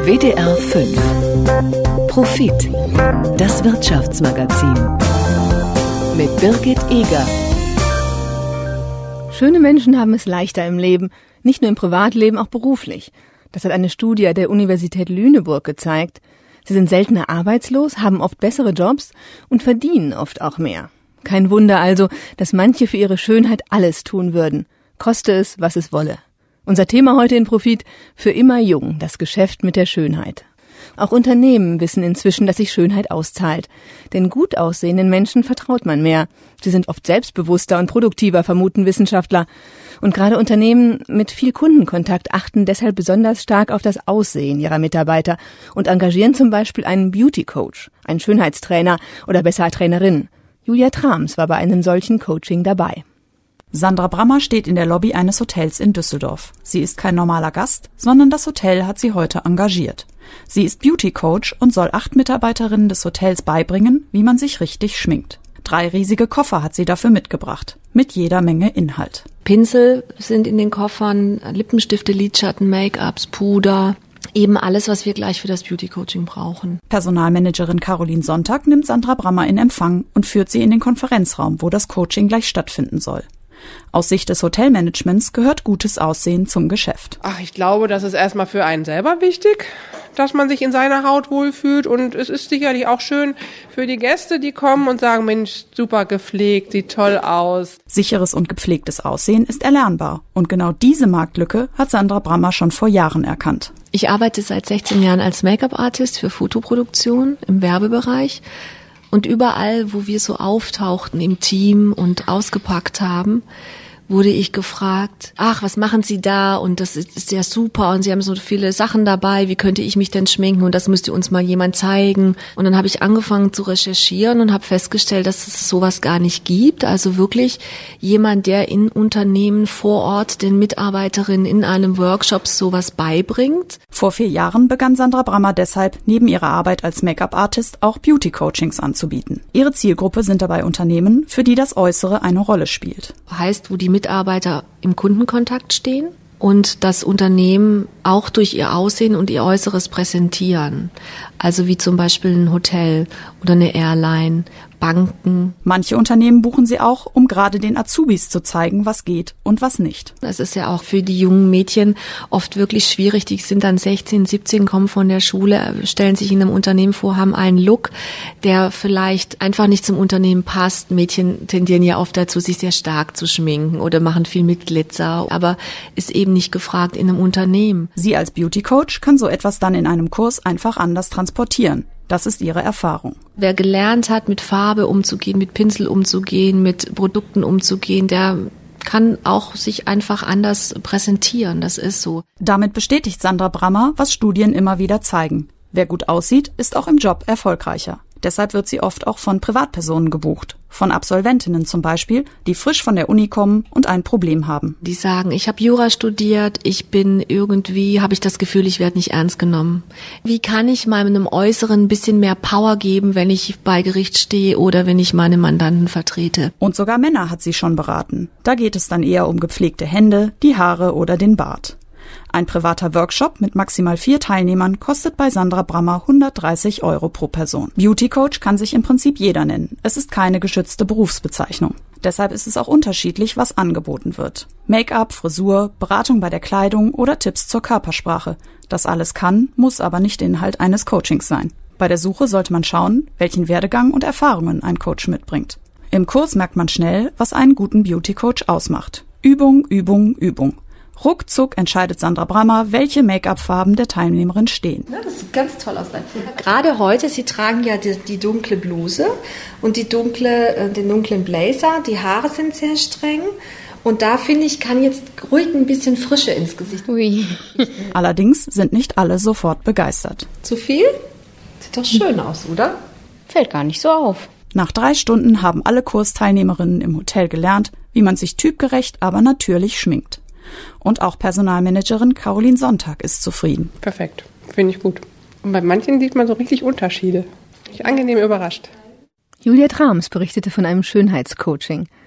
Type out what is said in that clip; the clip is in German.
WDR 5 Profit, das Wirtschaftsmagazin mit Birgit Eger. Schöne Menschen haben es leichter im Leben, nicht nur im Privatleben, auch beruflich. Das hat eine Studie der Universität Lüneburg gezeigt. Sie sind seltener arbeitslos, haben oft bessere Jobs und verdienen oft auch mehr. Kein Wunder also, dass manche für ihre Schönheit alles tun würden, koste es, was es wolle. Unser Thema heute in Profit: für immer jung, das Geschäft mit der Schönheit. Auch Unternehmen wissen inzwischen, dass sich Schönheit auszahlt. Denn gut aussehenden Menschen vertraut man mehr. Sie sind oft selbstbewusster und produktiver, vermuten Wissenschaftler. Und gerade Unternehmen mit viel Kundenkontakt achten deshalb besonders stark auf das Aussehen ihrer Mitarbeiter und engagieren zum Beispiel einen Beauty-Coach, einen Schönheitstrainer oder besser Trainerin. Julia Trams war bei einem solchen Coaching dabei. Sandra Brammer steht in der Lobby eines Hotels in Düsseldorf. Sie ist kein normaler Gast, sondern das Hotel hat sie heute engagiert. Sie ist Beauty-Coach und soll 8 Mitarbeiterinnen des Hotels beibringen, wie man sich richtig schminkt. 3 riesige Koffer hat sie dafür mitgebracht, mit jeder Menge Inhalt. Pinsel sind in den Koffern, Lippenstifte, Lidschatten, Make-ups, Puder, eben alles, was wir gleich für das Beauty-Coaching brauchen. Personalmanagerin Caroline Sonntag nimmt Sandra Brammer in Empfang und führt sie in den Konferenzraum, wo das Coaching gleich stattfinden soll. Aus Sicht des Hotelmanagements gehört gutes Aussehen zum Geschäft. Ich glaube, das ist erstmal für einen selber wichtig, dass man sich in seiner Haut wohlfühlt. Und es ist sicherlich auch schön für die Gäste, die kommen und sagen, Mensch, super gepflegt, sieht toll aus. Sicheres und gepflegtes Aussehen ist erlernbar. Und genau diese Marktlücke hat Sandra Brammer schon vor Jahren erkannt. Ich arbeite seit 16 Jahren als Make-up-Artist für Fotoproduktion im Werbebereich. Und überall, wo wir so auftauchten im Team und ausgepackt haben, wurde ich gefragt, was machen Sie da? Und das ist ja super und Sie haben so viele Sachen dabei, wie könnte ich mich denn schminken? Und das müsste uns mal jemand zeigen. Und dann habe ich angefangen zu recherchieren und habe festgestellt, dass es sowas gar nicht gibt. Also wirklich jemand, der in Unternehmen vor Ort den Mitarbeiterinnen in einem Workshop sowas beibringt. Vor 4 Jahren begann Sandra Brammer deshalb, neben ihrer Arbeit als Make-up-Artist auch Beauty-Coachings anzubieten. Ihre Zielgruppe sind dabei Unternehmen, für die das Äußere eine Rolle spielt. Heißt, wo die Mitarbeiter im Kundenkontakt stehen und das Unternehmen auch durch ihr Aussehen und ihr Äußeres präsentieren. Also wie zum Beispiel ein Hotel oder eine Airline, Banken. Manche Unternehmen buchen sie auch, um gerade den Azubis zu zeigen, was geht und was nicht. Es ist ja auch für die jungen Mädchen oft wirklich schwierig. Die sind dann 16, 17, kommen von der Schule, stellen sich in einem Unternehmen vor, haben einen Look, der vielleicht einfach nicht zum Unternehmen passt. Mädchen tendieren ja oft dazu, sich sehr stark zu schminken oder machen viel mit Glitzer, aber ist eben nicht gefragt in einem Unternehmen. Sie als Beauty-Coach kann so etwas dann in einem Kurs einfach anders transportieren. Das ist ihre Erfahrung. Wer gelernt hat, mit Farbe umzugehen, mit Pinsel umzugehen, mit Produkten umzugehen, der kann auch sich einfach anders präsentieren. Das ist so. Damit bestätigt Sandra Brammer, was Studien immer wieder zeigen. Wer gut aussieht, ist auch im Job erfolgreicher. Deshalb wird sie oft auch von Privatpersonen gebucht. Von Absolventinnen zum Beispiel, die frisch von der Uni kommen und ein Problem haben. Die sagen, ich habe Jura studiert, habe ich das Gefühl, ich werde nicht ernst genommen. Wie kann ich meinem Äußeren ein bisschen mehr Power geben, wenn ich bei Gericht stehe oder wenn ich meine Mandanten vertrete? Und sogar Männer hat sie schon beraten. Da geht es dann eher um gepflegte Hände, die Haare oder den Bart. Ein privater Workshop mit maximal 4 Teilnehmern kostet bei Sandra Brammer 130 € pro Person. Beauty-Coach kann sich im Prinzip jeder nennen. Es ist keine geschützte Berufsbezeichnung. Deshalb ist es auch unterschiedlich, was angeboten wird. Make-up, Frisur, Beratung bei der Kleidung oder Tipps zur Körpersprache. Das alles kann, muss aber nicht Inhalt eines Coachings sein. Bei der Suche sollte man schauen, welchen Werdegang und Erfahrungen ein Coach mitbringt. Im Kurs merkt man schnell, was einen guten Beauty-Coach ausmacht. Übung, Übung, Übung. Ruckzuck entscheidet Sandra Brammer, welche Make-up-Farben der Teilnehmerin stehen. Ja, das sieht ganz toll aus. Gerade heute, Sie tragen ja die dunkle Bluse und den dunklen Blazer. Die Haare sind sehr streng. Und da, finde ich, kann jetzt ruhig ein bisschen Frische ins Gesicht. Ui. Allerdings sind nicht alle sofort begeistert. Zu viel? Sieht doch schön aus, oder? Fällt gar nicht so auf. Nach 3 Stunden haben alle Kursteilnehmerinnen im Hotel gelernt, wie man sich typgerecht, aber natürlich schminkt. Und auch Personalmanagerin Caroline Sonntag ist zufrieden. Perfekt, finde ich gut. Und bei manchen sieht man so richtig Unterschiede. Ich bin angenehm überrascht. Julia Trams berichtete von einem Schönheitscoaching.